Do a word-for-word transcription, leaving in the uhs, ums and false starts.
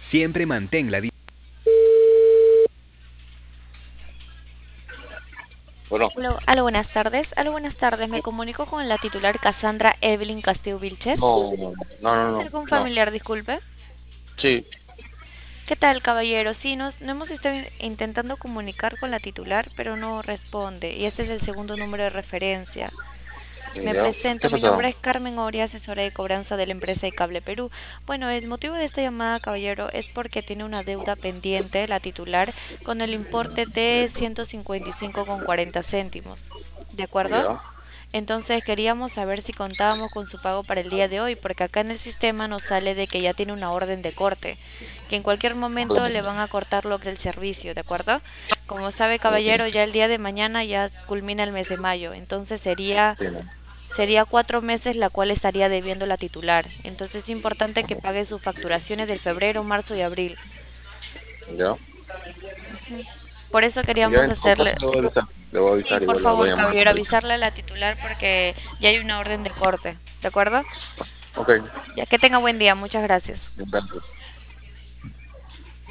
Siempre mantén la... di- Bueno, Aló, aló, buenas tardes. Aló, buenas tardes. Me comunico con la titular Cassandra Evelyn Castillo Vilches. no, no, no, no, no, ¿Algún no. familiar, disculpe? Sí, ¿Qué tal, caballero? Sí, nos, no hemos estado in- intentando comunicar con la titular, pero no responde. Y este es el segundo número de referencia. Me ya. ¿Qué presento, ha mi pasado? nombre es Carmen Oria, asesora de cobranza de la empresa de Cable Perú. Bueno, el motivo de esta llamada, caballero, es porque tiene una deuda pendiente, la titular, con el importe de ciento cincuenta y cinco con cuarenta céntimos. ¿De acuerdo? Ya. Entonces queríamos saber si contábamos con su pago para el día de hoy, porque acá en el sistema nos sale de que ya tiene una orden de corte, que en cualquier momento le van a cortar lo que es el servicio, ¿de acuerdo? Como sabe, caballero, ya el día de mañana ya culmina el mes de mayo, entonces sería Sí, no. sería cuatro meses la cual estaría debiendo la titular. Entonces es importante que pague sus facturaciones del febrero, marzo y abril. Ya. Por eso Ya, queríamos en todo caso hacerle, le voy a avisar. Le voy a sí, avisar, por igual le voy favor, a llamar caballero, para avisar. avisarle a la titular porque ya hay una orden de corte, ¿de acuerdo? Ok, Ya que tenga buen día, muchas gracias. gracias.